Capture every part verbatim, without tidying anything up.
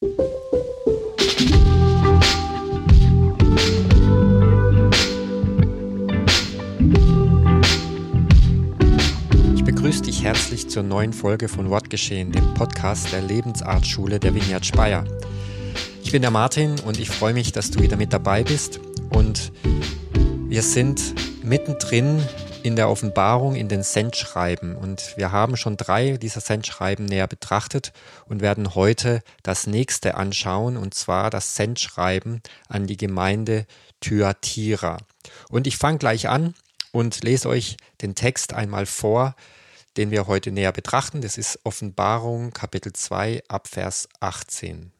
Ich begrüße dich herzlich zur neuen Folge von Wortgeschehen, dem Podcast der Lebensartschule der Vineyard Speyer. Ich bin der Martin und ich freue mich, dass du wieder mit dabei bist. Und wir sind mittendrin in der Offenbarung in den Sendschreiben. Und wir haben schon drei dieser Sendschreiben näher betrachtet und werden heute das nächste anschauen, und zwar das Sendschreiben an die Gemeinde Thyatira. Und ich fange gleich an und lese euch den Text einmal vor, den wir heute näher betrachten. Das ist Offenbarung Kapitel zwei ab Vers achtzehn.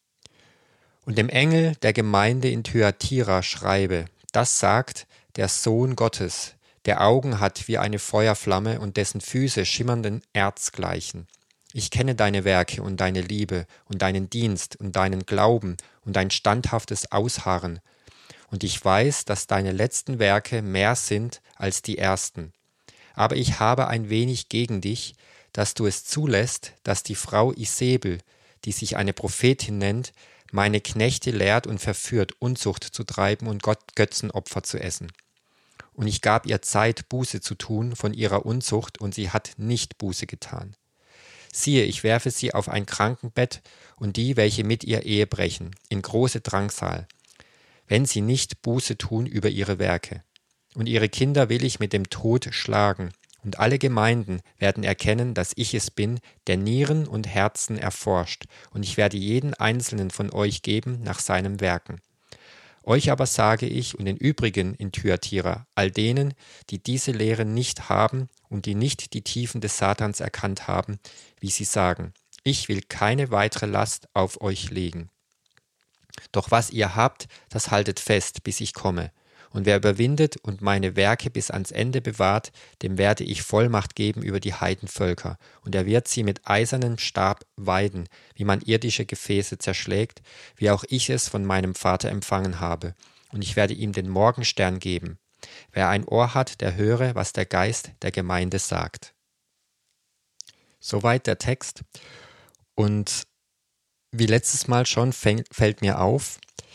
Und dem Engel der Gemeinde in Thyatira schreibe: Das sagt der Sohn Gottes, der Augen hat wie eine Feuerflamme und dessen Füße schimmernden Erz gleichen. Ich kenne deine Werke und deine Liebe und deinen Dienst und deinen Glauben und dein standhaftes Ausharren. Und ich weiß, dass deine letzten Werke mehr sind als die ersten. Aber ich habe ein wenig gegen dich, dass du es zulässt, dass die Frau Isebel, die sich eine Prophetin nennt, meine Knechte lehrt und verführt, Unzucht zu treiben und Gott Götzenopfer zu essen. Und ich gab ihr Zeit, Buße zu tun von ihrer Unzucht, und sie hat nicht Buße getan. Siehe, ich werfe sie auf ein Krankenbett und die, welche mit ihr Ehe brechen, in große Drangsal, wenn sie nicht Buße tun über ihre Werke. Und ihre Kinder will ich mit dem Tod schlagen, und alle Gemeinden werden erkennen, dass ich es bin, der Nieren und Herzen erforscht, und ich werde jeden einzelnen von euch geben nach seinem Werken. Euch aber sage ich und den übrigen in Thyatira, all denen, die diese Lehre nicht haben und die nicht die Tiefen des Satans erkannt haben, wie sie sagen: Ich will keine weitere Last auf euch legen. Doch was ihr habt, das haltet fest, bis ich komme. Und wer überwindet und meine Werke bis ans Ende bewahrt, dem werde ich Vollmacht geben über die Heidenvölker. Und er wird sie mit eisernem Stab weiden, wie man irdische Gefäße zerschlägt, wie auch ich es von meinem Vater empfangen habe. Und ich werde ihm den Morgenstern geben. Wer ein Ohr hat, der höre, was der Geist der Gemeinde sagt. Soweit der Text. Und wie letztes Mal schon fällt mir auf,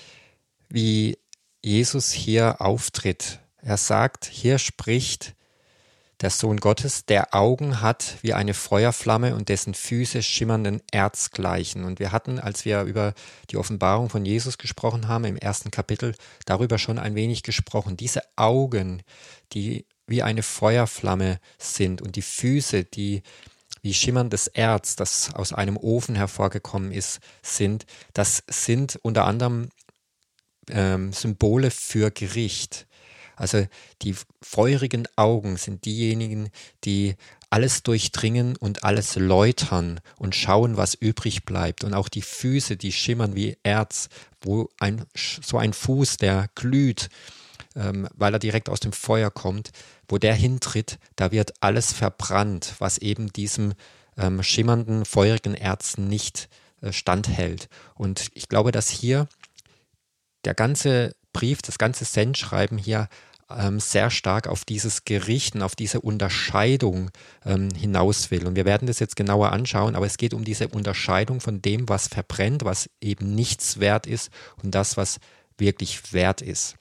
wie Jesus hier auftritt. Er sagt, hier spricht der Sohn Gottes, der Augen hat wie eine Feuerflamme und dessen Füße schimmernden Erz gleichen. Und wir hatten, als wir über die Offenbarung von Jesus gesprochen haben, im ersten Kapitel, darüber schon ein wenig gesprochen. Diese Augen, die wie eine Feuerflamme sind, und die Füße, die wie schimmerndes Erz, das aus einem Ofen hervorgekommen ist, sind, das sind unter anderem Ähm, Symbole für Gericht. Also die feurigen Augen sind diejenigen, die alles durchdringen und alles läutern und schauen, was übrig bleibt. Und auch die Füße, die schimmern wie Erz, wo ein, so ein Fuß, der glüht, ähm, weil er direkt aus dem Feuer kommt, wo der hintritt, da wird alles verbrannt, was eben diesem ähm, schimmernden, feurigen Erz nicht äh, standhält. Und ich glaube, dass hier der ganze Brief, das ganze Sendschreiben hier ähm, sehr stark auf dieses Gerichten, auf diese Unterscheidung ähm, hinaus will. Und wir werden das jetzt genauer anschauen, aber es geht um diese Unterscheidung von dem, was verbrennt, was eben nichts wert ist, und das, was wirklich wert ist.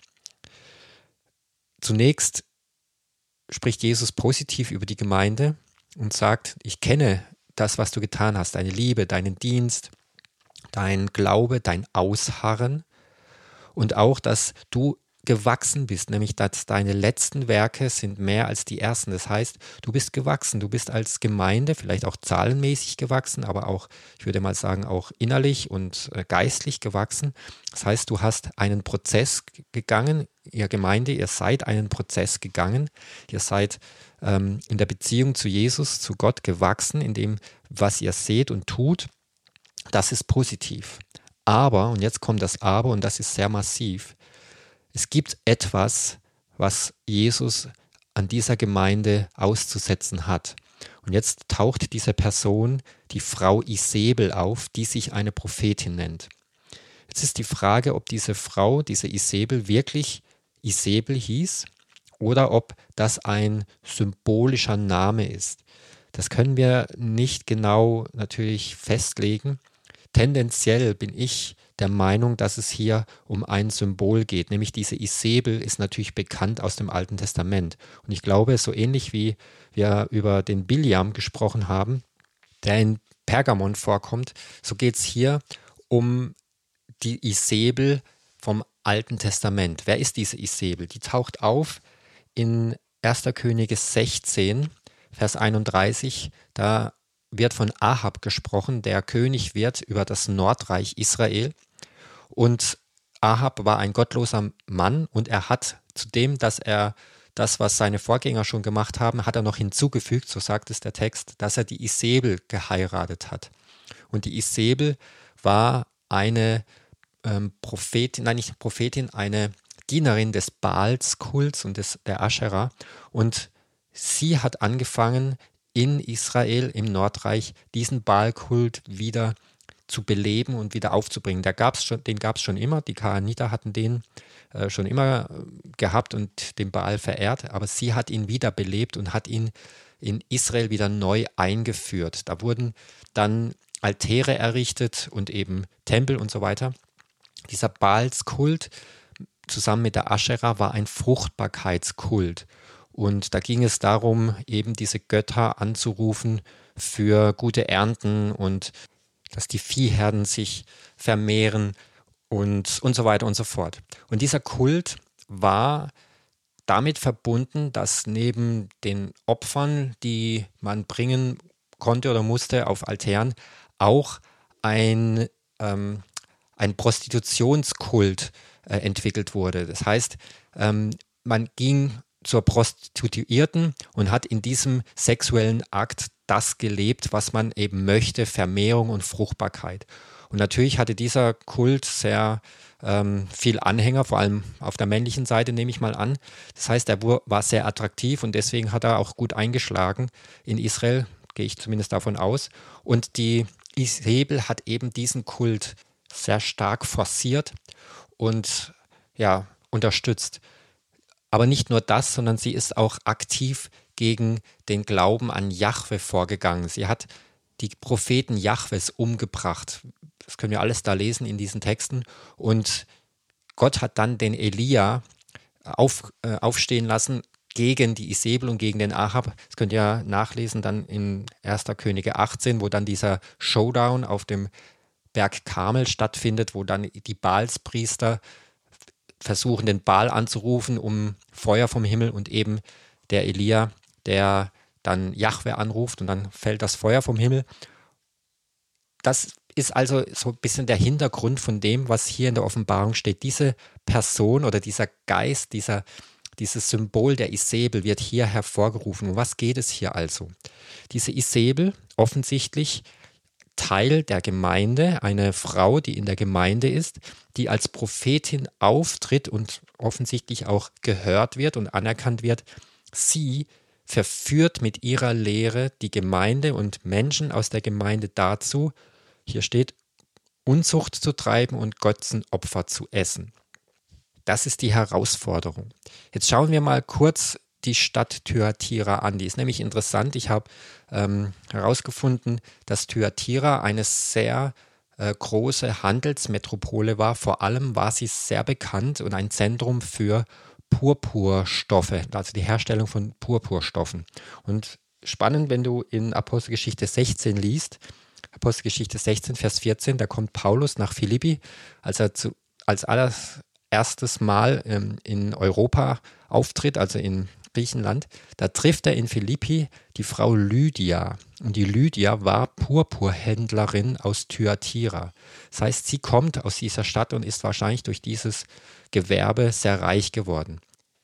Zunächst spricht Jesus positiv über die Gemeinde und sagt: Ich kenne das, was du getan hast, deine Liebe, deinen Dienst, dein Glaube, dein Ausharren. Und auch, dass du gewachsen bist, nämlich dass deine letzten Werke sind mehr als die ersten. Das heißt, du bist gewachsen, du bist als Gemeinde vielleicht auch zahlenmäßig gewachsen, aber auch, ich würde mal sagen, auch innerlich und äh, geistlich gewachsen. Das heißt, du hast einen Prozess gegangen, ihr Gemeinde, ihr seid einen Prozess gegangen, ihr seid ähm, in der Beziehung zu Jesus, zu Gott gewachsen, in dem, was ihr seht und tut. Das ist positiv. Aber, und jetzt kommt das Aber, und das ist sehr massiv, es gibt etwas, was Jesus an dieser Gemeinde auszusetzen hat. Und jetzt taucht diese Person, die Frau Isebel, auf, die sich eine Prophetin nennt. Jetzt ist die Frage, ob diese Frau, diese Isebel, wirklich Isebel hieß oder ob das ein symbolischer Name ist. Das können wir nicht genau natürlich festlegen, tendenziell bin ich der Meinung, dass es hier um ein Symbol geht, nämlich diese Isebel ist natürlich bekannt aus dem Alten Testament. Und ich glaube, so ähnlich wie wir über den Biljam gesprochen haben, der in Pergamon vorkommt, so geht es hier um die Isebel vom Alten Testament. Wer ist diese Isebel? Die taucht auf in erster Könige sechzehn, Vers einunddreißig. Da wird von Ahab gesprochen, der König wird über das Nordreich Israel. Und Ahab war ein gottloser Mann und er hat zudem, dass er das, was seine Vorgänger schon gemacht haben, hat er noch hinzugefügt, so sagt es der Text, dass er die Isebel geheiratet hat. Und die Isebel war eine ähm, Prophetin, nein nicht Prophetin, eine Dienerin des Baalskults und des, der Aschera. Und sie hat angefangen, in Israel, im Nordreich, diesen Baalkult wieder zu beleben und wieder aufzubringen. Der gab's schon, den gab es schon immer, die Kanaaniter hatten den äh, schon immer gehabt und den Baal verehrt, aber sie hat ihn wiederbelebt und hat ihn in Israel wieder neu eingeführt. Da wurden dann Altäre errichtet und eben Tempel und so weiter. Dieser Baalskult zusammen mit der Aschera war ein Fruchtbarkeitskult. Und da ging es darum, eben diese Götter anzurufen für gute Ernten und dass die Viehherden sich vermehren und, und so weiter und so fort. Und dieser Kult war damit verbunden, dass neben den Opfern, die man bringen konnte oder musste auf Altären, auch ein, ähm, ein Prostitutionskult äh, entwickelt wurde. Das heißt, ähm, man ging zur Prostituierten und hat in diesem sexuellen Akt das gelebt, was man eben möchte, Vermehrung und Fruchtbarkeit. Und natürlich hatte dieser Kult sehr ähm, viel Anhänger, vor allem auf der männlichen Seite nehme ich mal an. Das heißt, er war sehr attraktiv und deswegen hat er auch gut eingeschlagen in Israel, gehe ich zumindest davon aus. Und die Isebel hat eben diesen Kult sehr stark forciert und ja, unterstützt. Aber nicht nur das, sondern sie ist auch aktiv gegen den Glauben an Jahwe vorgegangen. Sie hat die Propheten Jahwes umgebracht. Das können wir alles da lesen in diesen Texten. Und Gott hat dann den Elia auf, äh, aufstehen lassen gegen die Isebel und gegen den Ahab. Das könnt ihr nachlesen dann in erster Könige achtzehn, wo dann dieser Showdown auf dem Berg Karmel stattfindet, wo dann die Baalspriester versuchen, den Baal anzurufen, um Feuer vom Himmel und eben der Elia, der dann Jahwe anruft und dann fällt das Feuer vom Himmel. Das ist also so ein bisschen der Hintergrund von dem, was hier in der Offenbarung steht. Diese Person oder dieser Geist, dieser, dieses Symbol der Isebel wird hier hervorgerufen. Um was geht es hier also? Diese Isebel, offensichtlich Teil der Gemeinde, eine Frau, die in der Gemeinde ist, die als Prophetin auftritt und offensichtlich auch gehört wird und anerkannt wird. Sie verführt mit ihrer Lehre die Gemeinde und Menschen aus der Gemeinde dazu, hier steht, Unzucht zu treiben und Götzenopfer zu essen. Das ist die Herausforderung. Jetzt schauen wir mal kurz die Stadt Thyatira an. Die ist nämlich interessant. Ich habe ähm, herausgefunden, dass Thyatira eine sehr äh, große Handelsmetropole war. Vor allem war sie sehr bekannt und ein Zentrum für Purpurstoffe, also die Herstellung von Purpurstoffen. Und spannend, wenn du in Apostelgeschichte sechzehn liest, Apostelgeschichte sechzehn, Vers vierzehn, da kommt Paulus nach Philippi, als er zu, als allererstes Mal ähm, in Europa auftritt, also in Griechenland, da trifft er in Philippi die Frau Lydia. Und die Lydia war Purpurhändlerin aus Thyatira. Das heißt, sie kommt aus dieser Stadt und ist wahrscheinlich durch dieses Gewerbe sehr reich geworden.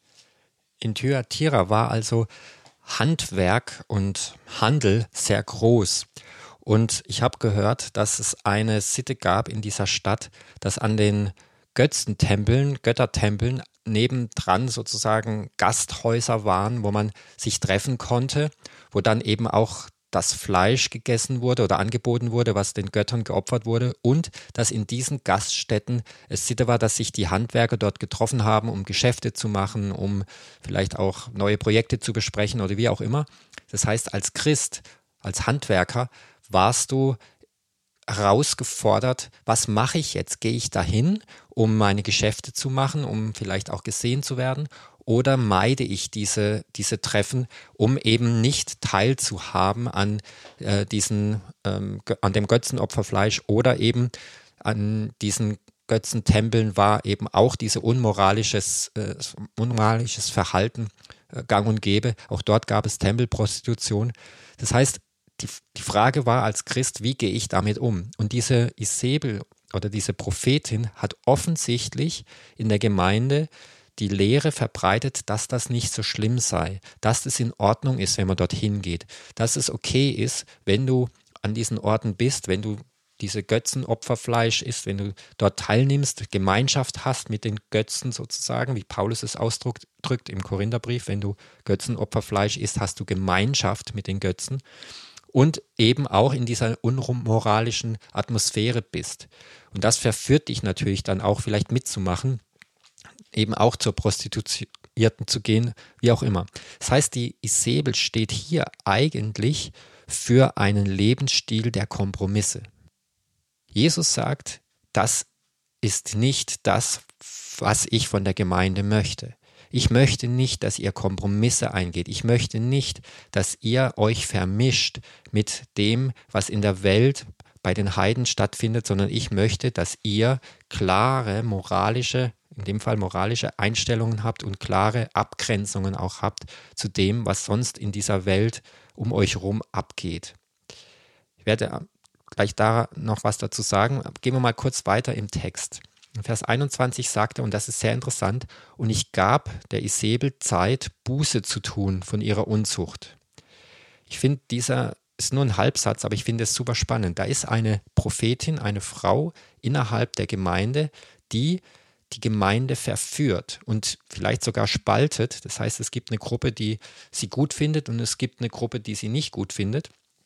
In Thyatira war also Handwerk und Handel sehr groß. Und ich habe gehört, dass es eine Sitte gab in dieser Stadt, dass an den Götzentempeln, Göttertempeln nebendran sozusagen Gasthäuser waren, wo man sich treffen konnte, wo dann eben auch das Fleisch gegessen wurde oder angeboten wurde, was den Göttern geopfert wurde, und dass in diesen Gaststätten es Sitte war, dass sich die Handwerker dort getroffen haben, um Geschäfte zu machen, um vielleicht auch neue Projekte zu besprechen oder wie auch immer. Das heißt, als Christ, als Handwerker warst du herausgefordert, was mache ich jetzt? Gehe ich dahin, um meine Geschäfte zu machen, um vielleicht auch gesehen zu werden? Oder meide ich diese, diese Treffen, um eben nicht teilzuhaben an, äh, diesen, ähm, an dem Götzenopferfleisch oder eben an diesen Götzentempeln war eben auch diese unmoralisches, äh, unmoralisches Verhalten äh, gang und gäbe. Auch dort gab es Tempelprostitution. Das heißt, Die, die Frage war als Christ, wie gehe ich damit um? Und diese Isabel oder diese Prophetin hat offensichtlich in der Gemeinde die Lehre verbreitet, dass das nicht so schlimm sei, dass es in Ordnung ist, wenn man dorthin geht, dass es okay ist, wenn du an diesen Orten bist, wenn du diese Götzenopferfleisch isst, wenn du dort teilnimmst, Gemeinschaft hast mit den Götzen sozusagen, wie Paulus es ausdrückt im Korintherbrief, wenn du Götzenopferfleisch isst, hast du Gemeinschaft mit den Götzen. Und eben auch in dieser unmoralischen Atmosphäre bist. Und das verführt dich natürlich dann auch vielleicht mitzumachen, eben auch zur Prostituierten zu gehen, wie auch immer. Das heißt, die Isabel steht hier eigentlich für einen Lebensstil der Kompromisse. Jesus sagt, das ist nicht das, was ich von der Gemeinde möchte. Ich möchte nicht, dass ihr Kompromisse eingeht. Ich möchte nicht, dass ihr euch vermischt mit dem, was in der Welt bei den Heiden stattfindet, sondern ich möchte, dass ihr klare moralische, in dem Fall moralische Einstellungen habt und klare Abgrenzungen auch habt zu dem, was sonst in dieser Welt um euch herum abgeht. Ich werde gleich da noch was dazu sagen. Gehen wir mal kurz weiter im Text. In Vers einundzwanzig sagt er, und das ist sehr interessant, und ich gab der Isabel Zeit, Buße zu tun von ihrer Unzucht. Ich finde, dieser ist nur ein Halbsatz, aber ich finde es super spannend. Da ist eine Prophetin, eine Frau innerhalb der Gemeinde, die die Gemeinde verführt und vielleicht sogar spaltet. Das heißt, es gibt eine Gruppe, die sie gut findet und es gibt eine Gruppe, die sie nicht gut findet.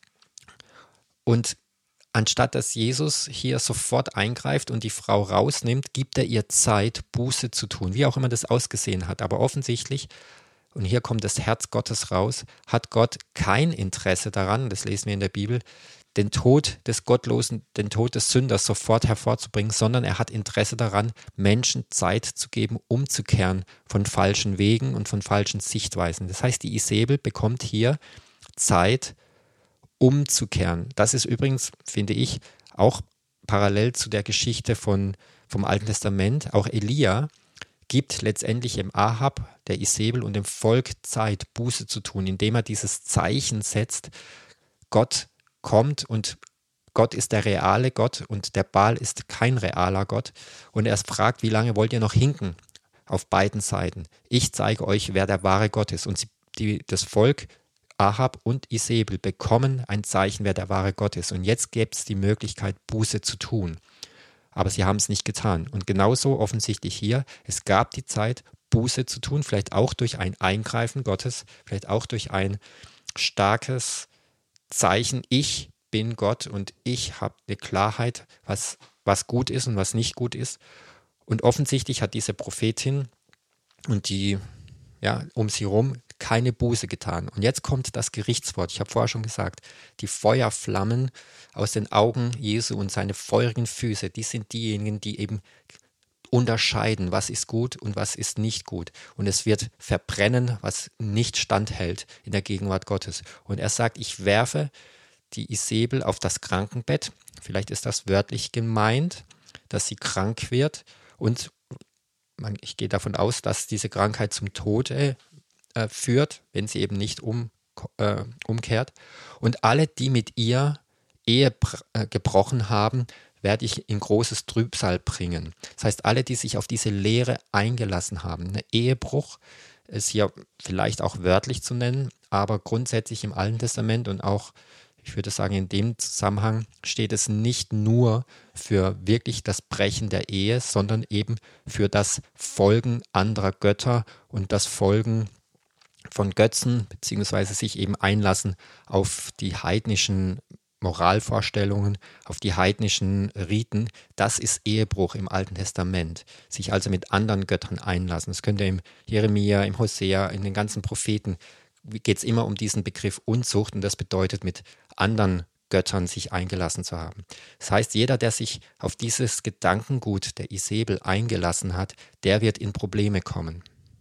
Und anstatt dass Jesus hier sofort eingreift und die Frau rausnimmt, gibt er ihr Zeit, Buße zu tun, wie auch immer das ausgesehen hat. Aber offensichtlich, und hier kommt das Herz Gottes raus, hat Gott kein Interesse daran, das lesen wir in der Bibel, den Tod des Gottlosen, den Tod des Sünders sofort hervorzubringen, sondern er hat Interesse daran, Menschen Zeit zu geben, umzukehren von falschen Wegen und von falschen Sichtweisen. Das heißt, die Isabel bekommt hier Zeit, umzukehren. Das ist übrigens, finde ich, auch parallel zu der Geschichte von, vom Alten Testament. Auch Elia gibt letztendlich dem Ahab, der Isabel und dem Volk Zeit, Buße zu tun, indem er dieses Zeichen setzt, Gott kommt und Gott ist der reale Gott und der Baal ist kein realer Gott. Und er fragt, wie lange wollt ihr noch hinken auf beiden Seiten? Ich zeige euch, wer der wahre Gott ist. Und sie, die, das Volk Ahab und Isabel bekommen ein Zeichen, wer der wahre Gott ist. Und jetzt gäbe es die Möglichkeit, Buße zu tun. Aber sie haben es nicht getan. Und genauso offensichtlich hier, es gab die Zeit, Buße zu tun, vielleicht auch durch ein Eingreifen Gottes, vielleicht auch durch ein starkes Zeichen, ich bin Gott und ich habe eine Klarheit, was, was gut ist und was nicht gut ist. Und offensichtlich hat diese Prophetin und die, ja, um sie herum keine Buße getan. Und jetzt kommt das Gerichtswort. Ich habe vorher schon gesagt, die Feuerflammen aus den Augen Jesu und seine feurigen Füße, die sind diejenigen, die eben unterscheiden, was ist gut und was ist nicht gut. Und es wird verbrennen, was nicht standhält in der Gegenwart Gottes. Und er sagt, ich werfe die Isabel auf das Krankenbett. Vielleicht ist das wörtlich gemeint, dass sie krank wird. Und man, ich gehe davon aus, dass diese Krankheit zum Tode äh, führt, wenn sie eben nicht um, äh, umkehrt. Und alle, die mit ihr Ehe äh, gebrochen haben, werde ich in großes Trübsal bringen. Das heißt, alle, die sich auf diese Lehre eingelassen haben. Ein Ehebruch ist hier vielleicht auch wörtlich zu nennen, aber grundsätzlich im Alten Testament und auch, ich würde sagen, in dem Zusammenhang steht es nicht nur für wirklich das Brechen der Ehe, sondern eben für das Folgen anderer Götter und das Folgen von Götzen, beziehungsweise sich eben einlassen auf die heidnischen Moralvorstellungen, auf die heidnischen Riten. Das ist Ehebruch im Alten Testament. Sich also mit anderen Göttern einlassen. Das könnt ihr im Jeremia, im Hosea, in den ganzen Propheten, geht es immer um diesen Begriff Unzucht und das bedeutet mit anderen Göttern sich eingelassen zu haben. Das heißt, jeder, der sich auf dieses Gedankengut der Isabel eingelassen hat, der wird in Probleme kommen.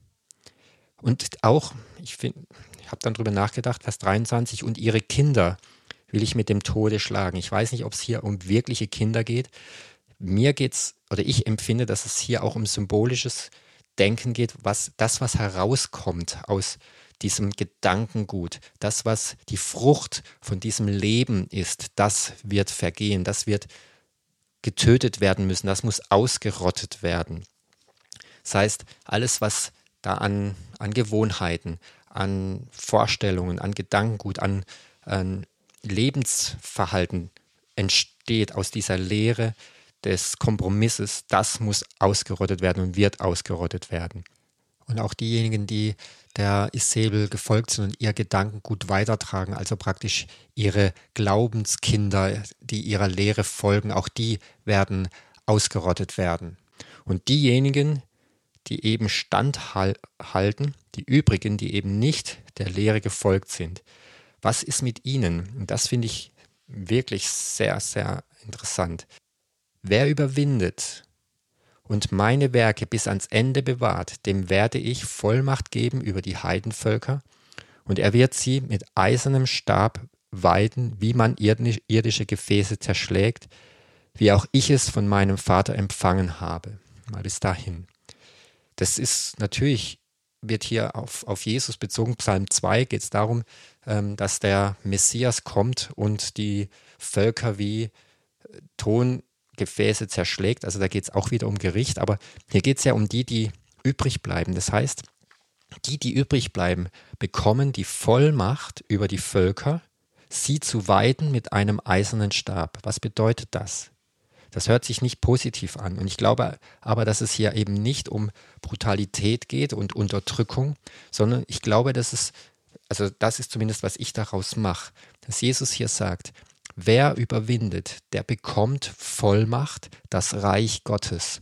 Und auch, ich, ich habe dann drüber nachgedacht, Vers dreiundzwanzig, und ihre Kinder will ich mit dem Tode schlagen. Ich weiß nicht, ob es hier um wirkliche Kinder geht. Mir geht's, oder ich empfinde, dass es hier auch um symbolisches Denken geht, was das, was herauskommt aus diesem Gedankengut, das, was die Frucht von diesem Leben ist, das wird vergehen, das wird getötet werden müssen, das muss ausgerottet werden. Das heißt, alles, was da an, an Gewohnheiten, an Vorstellungen, an Gedankengut, an, an Lebensverhalten entsteht aus dieser Lehre des Kompromisses, das muss ausgerottet werden und wird ausgerottet werden. Und auch diejenigen, die der Isabel gefolgt sind und ihr Gedankengut weitertragen, also praktisch ihre Glaubenskinder, die ihrer Lehre folgen, auch die werden ausgerottet werden. Und diejenigen, die eben standhalten, die übrigen, die eben nicht der Lehre gefolgt sind, was ist mit ihnen? Und das finde ich wirklich sehr, sehr interessant. Wer überwindet und meine Werke bis ans Ende bewahrt, dem werde ich Vollmacht geben über die Heidenvölker, und er wird sie mit eisernem Stab weiden, wie man irdische Gefäße zerschlägt, wie auch ich es von meinem Vater empfangen habe. Mal bis dahin. Das ist natürlich, wird hier auf, auf Jesus bezogen. Psalm zwei geht es darum, ähm, dass der Messias kommt und die Völker wie Tongefäße zerschlägt. Also da geht es auch wieder um Gericht, aber hier geht es ja um die, die übrig bleiben. Das heißt, die, die übrig bleiben, bekommen die Vollmacht über die Völker, sie zu weiden mit einem eisernen Stab. Was bedeutet das? Das hört sich nicht positiv an. Und ich glaube aber, dass es hier eben nicht um Brutalität geht und Unterdrückung, sondern ich glaube, dass es, also das ist zumindest, was ich daraus mache, dass Jesus hier sagt, wer überwindet, der bekommt Vollmacht, das Reich Gottes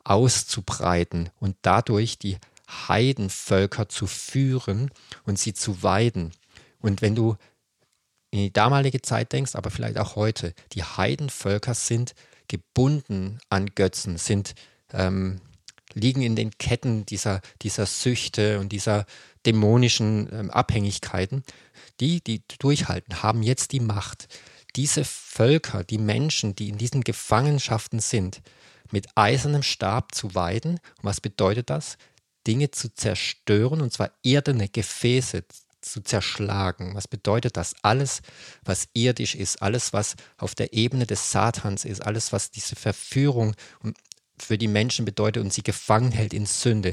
auszubreiten und dadurch die Heidenvölker zu führen und sie zu weiden. Und wenn du in die damalige Zeit denkst, aber vielleicht auch heute, die Heidenvölker sind gebunden an Götzen, sind, ähm, liegen in den Ketten dieser, dieser Süchte und dieser dämonischen ähm, Abhängigkeiten. Die, die durchhalten, haben jetzt die Macht, diese Völker, die Menschen, die in diesen Gefangenschaften sind, mit eisernem Stab zu weiden. Und was bedeutet das? Dinge zu zerstören, und zwar irdene Gefäße zu zerschlagen. Was bedeutet das? Alles, was irdisch ist, alles, was auf der Ebene des Satans ist, alles, was diese Verführung für die Menschen bedeutet und sie gefangen hält in Sünde,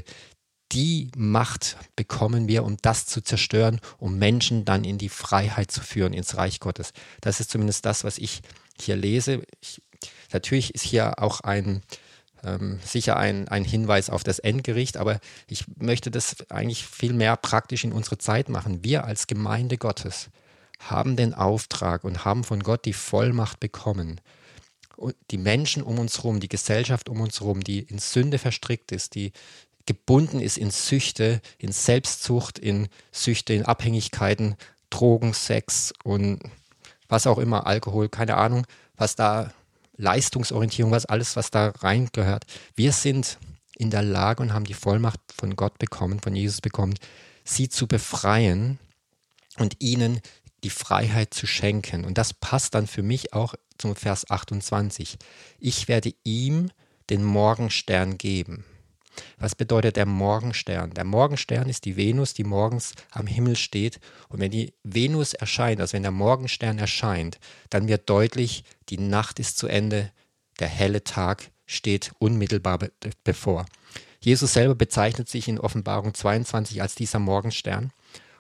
die Macht bekommen wir, um das zu zerstören, um Menschen dann in die Freiheit zu führen, ins Reich Gottes. Das ist zumindest das, was ich hier lese. Ich, natürlich ist hier auch ein Ähm, sicher ein, ein Hinweis auf das Endgericht, aber ich möchte das eigentlich viel mehr praktisch in unsere Zeit machen. Wir als Gemeinde Gottes haben den Auftrag und haben von Gott die Vollmacht bekommen. Und die Menschen um uns herum, die Gesellschaft um uns herum, die in Sünde verstrickt ist, die gebunden ist in Süchte, in Selbstsucht, in Süchte, in Abhängigkeiten, Drogen, Sex und was auch immer, Alkohol, keine Ahnung, was da Leistungsorientierung, was alles, was da reingehört. Wir sind in der Lage und haben die Vollmacht von Gott bekommen, von Jesus bekommen, sie zu befreien und ihnen die Freiheit zu schenken. Und das passt dann für mich auch zum Vers achtundzwanzig. Ich werde ihm den Morgenstern geben. Was bedeutet der Morgenstern? Der Morgenstern ist die Venus, die morgens am Himmel steht. Und wenn die Venus erscheint, also wenn der Morgenstern erscheint, dann wird deutlich, die Nacht ist zu Ende, der helle Tag steht unmittelbar be- bevor. Jesus selber bezeichnet sich in Offenbarung zweiundzwanzig als dieser Morgenstern.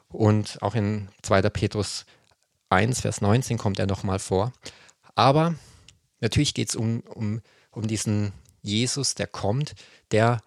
Und auch in zweiter Petrus eins, Vers neunzehn kommt er nochmal vor. Aber natürlich geht es um, um, um diesen Jesus, der kommt, der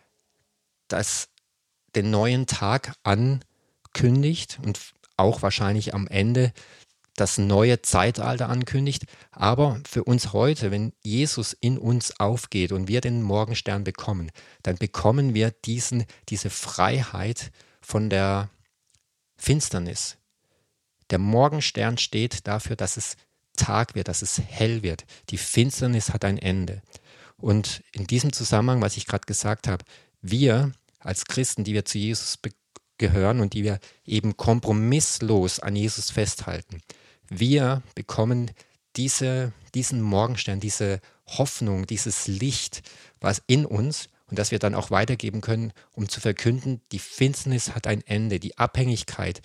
das den neuen Tag ankündigt und auch wahrscheinlich am Ende das neue Zeitalter ankündigt. Aber für uns heute, wenn Jesus in uns aufgeht und wir den Morgenstern bekommen, dann bekommen wir diesen, diese Freiheit von der Finsternis. Der Morgenstern steht dafür, dass es Tag wird, dass es hell wird. Die Finsternis hat ein Ende. Und in diesem Zusammenhang, was ich gerade gesagt habe, wir als Christen, die wir zu Jesus be- gehören und die wir eben kompromisslos an Jesus festhalten, wir bekommen diese, diesen Morgenstern, diese Hoffnung, dieses Licht, was in uns und das wir dann auch weitergeben können, um zu verkünden, die Finsternis hat ein Ende, die Abhängigkeit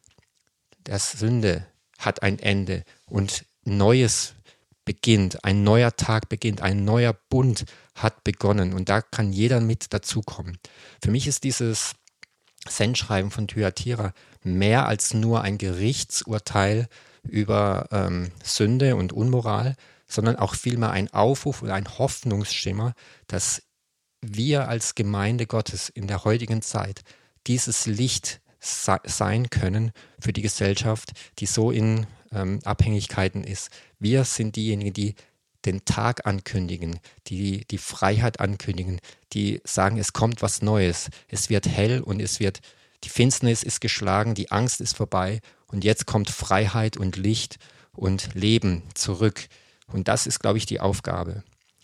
der Sünde hat ein Ende und Neues beginnt, ein neuer Tag beginnt, ein neuer Bund hat begonnen und da kann jeder mit dazukommen. Für mich ist dieses Sendschreiben von Thyatira mehr als nur ein Gerichtsurteil über ähm, Sünde und Unmoral, sondern auch vielmehr ein Aufruf und ein Hoffnungsschimmer, dass wir als Gemeinde Gottes in der heutigen Zeit dieses Licht se- sein können für die Gesellschaft, die so in ähm, Abhängigkeiten ist. Wir sind diejenigen, die den Tag ankündigen, die die Freiheit ankündigen, die sagen, es kommt was Neues, es wird hell und es wird, die Finsternis ist geschlagen, die Angst ist vorbei und jetzt kommt Freiheit und Licht und Leben zurück. Und das ist, glaube ich, die Aufgabe.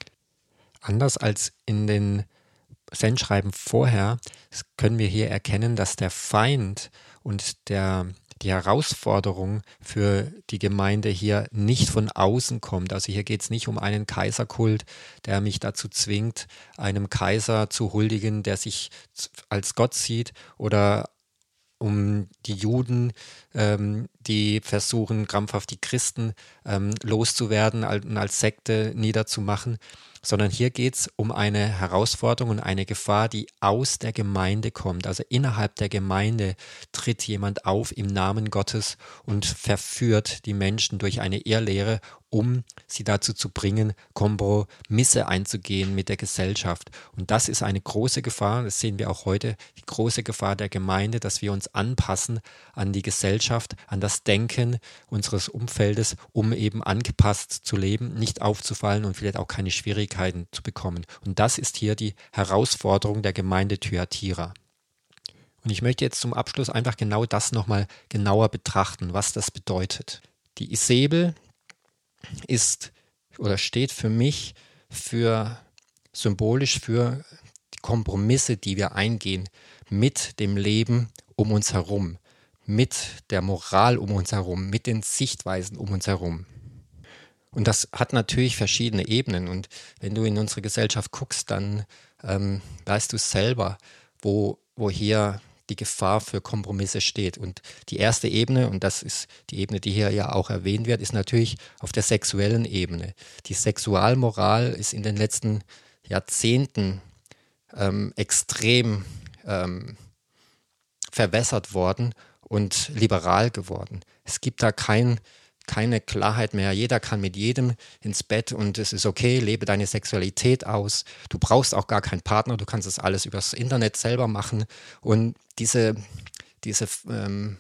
Anders als in den Sendschreiben vorher können wir hier erkennen, dass der Feind und der, die Herausforderung für die Gemeinde hier nicht von außen kommt. Also hier geht es nicht um einen Kaiserkult, der mich dazu zwingt, einem Kaiser zu huldigen, der sich als Gott sieht, oder um die Juden, ähm, die versuchen, krampfhaft die Christen ähm, loszuwerden und als Sekte niederzumachen, sondern hier geht es um eine Herausforderung und eine Gefahr, die aus der Gemeinde kommt. Also innerhalb der Gemeinde tritt jemand auf im Namen Gottes und verführt die Menschen durch eine Irrlehre, um sie dazu zu bringen, Kompromisse einzugehen mit der Gesellschaft. Und das ist eine große Gefahr, das sehen wir auch heute, die große Gefahr der Gemeinde, dass wir uns anpassen an die Gesellschaft, an das Denken unseres Umfeldes, um eben angepasst zu leben, nicht aufzufallen und vielleicht auch keine Schwierigkeiten zu bekommen. Und das ist hier die Herausforderung der Gemeinde Thyatira. Und ich möchte jetzt zum Abschluss einfach genau das nochmal genauer betrachten, was das bedeutet. Die Isabel ist oder steht für mich für symbolisch für die Kompromisse, die wir eingehen mit dem Leben um uns herum, mit der Moral um uns herum, mit den Sichtweisen um uns herum. Und das hat natürlich verschiedene Ebenen. Und wenn du in unsere Gesellschaft guckst, dann ähm, weißt du selber, wo, wo hier die Gefahr für Kompromisse steht. Und die erste Ebene, und das ist die Ebene, die hier ja auch erwähnt wird, ist natürlich auf der sexuellen Ebene. Die Sexualmoral ist in den letzten Jahrzehnten ähm, extrem ähm, verwässert worden und liberal geworden. Es gibt da kein, keine Klarheit mehr. Jeder kann mit jedem ins Bett und es ist okay, lebe deine Sexualität aus. Du brauchst auch gar keinen Partner, du kannst das alles übers Internet selber machen. Und diese, diese ähm,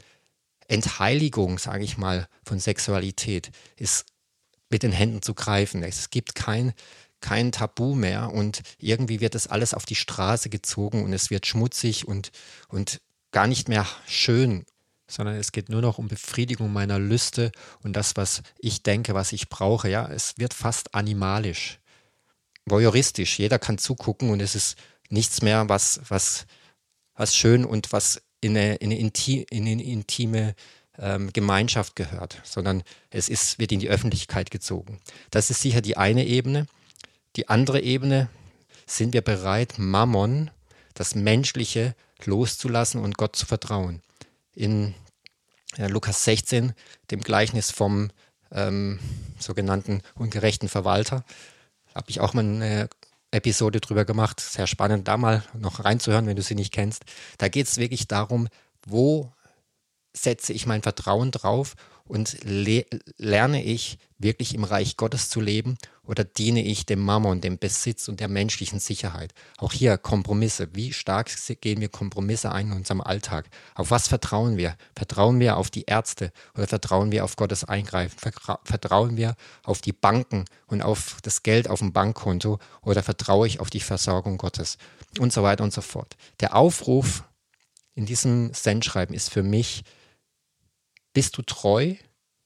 Entheiligung, sage ich mal, von Sexualität ist mit den Händen zu greifen. Es gibt kein, kein Tabu mehr und irgendwie wird das alles auf die Straße gezogen und es wird schmutzig und, und gar nicht mehr schön, sondern es geht nur noch um Befriedigung meiner Lüste und das, was ich denke, was ich brauche. Ja, es wird fast animalisch, voyeuristisch. Jeder kann zugucken und es ist nichts mehr, was, was, was schön und was in eine, in eine, inti, in eine intime ähm, Gemeinschaft gehört, sondern es ist, wird in die Öffentlichkeit gezogen. Das ist sicher die eine Ebene. Die andere Ebene, sind wir bereit, Mammon, das Menschliche, loszulassen und Gott zu vertrauen. In ja, Lukas sechzehn, dem Gleichnis vom ähm, sogenannten ungerechten Verwalter, habe ich auch mal eine Episode drüber gemacht. Sehr spannend, da mal noch reinzuhören, wenn du sie nicht kennst. Da geht es wirklich darum, wo setze ich mein Vertrauen drauf und le- lerne ich wirklich im Reich Gottes zu leben oder diene ich dem Mammon, dem Besitz und der menschlichen Sicherheit? Auch hier Kompromisse. Wie stark gehen wir Kompromisse ein in unserem Alltag? Auf was vertrauen wir? Vertrauen wir auf die Ärzte oder vertrauen wir auf Gottes Eingreifen? Vertrauen wir auf die Banken und auf das Geld auf dem Bankkonto oder vertraue ich auf die Versorgung Gottes? Und so weiter und so fort. Der Aufruf in diesem Sendschreiben ist für mich: Bist du treu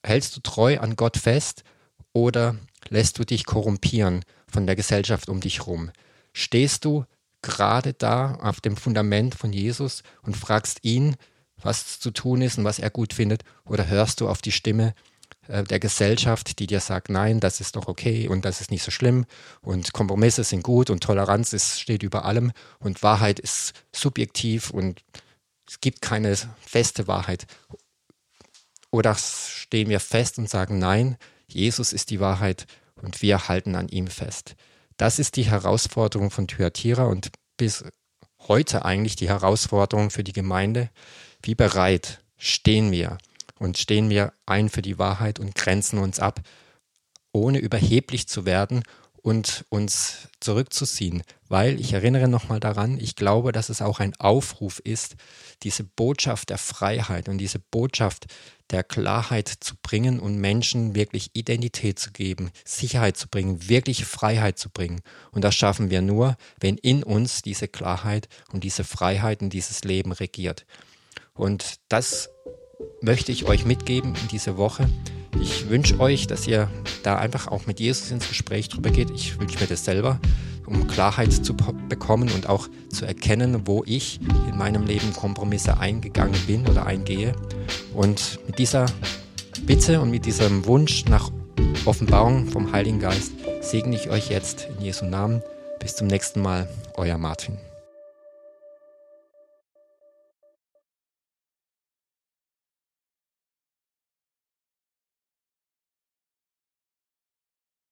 hältst du treu an Gott fest oder lässt du dich korrumpieren von der Gesellschaft um dich herum? Stehst du gerade da auf dem Fundament von Jesus und fragst ihn, was zu tun ist und was er gut findet, oder hörst du auf die Stimme äh, der Gesellschaft, die dir sagt, nein, das ist doch okay und das ist nicht so schlimm und Kompromisse sind gut und Toleranz ist, steht über allem und Wahrheit ist subjektiv und es gibt keine feste Wahrheit. Oder stehen wir fest und sagen, nein, Jesus ist die Wahrheit und wir halten an ihm fest. Das ist die Herausforderung von Thyatira und bis heute eigentlich die Herausforderung für die Gemeinde. Wie bereit stehen wir und stehen wir ein für die Wahrheit und grenzen uns ab, ohne überheblich zu werden und uns zurückzuziehen. Weil, ich erinnere nochmal daran, ich glaube, dass es auch ein Aufruf ist, diese Botschaft der Freiheit und diese Botschaft der Klarheit zu bringen und Menschen wirklich Identität zu geben, Sicherheit zu bringen, wirkliche Freiheit zu bringen. Und das schaffen wir nur, wenn in uns diese Klarheit und diese Freiheit und dieses Leben regiert. Und das möchte ich euch mitgeben in diese Woche. Ich wünsche euch, dass ihr da einfach auch mit Jesus ins Gespräch drüber geht. Ich wünsche mir das selber, um Klarheit zu bekommen und auch zu erkennen, wo ich in meinem Leben Kompromisse eingegangen bin oder eingehe. Und mit dieser Bitte und mit diesem Wunsch nach Offenbarung vom Heiligen Geist segne ich euch jetzt in Jesu Namen. Bis zum nächsten Mal, euer Martin.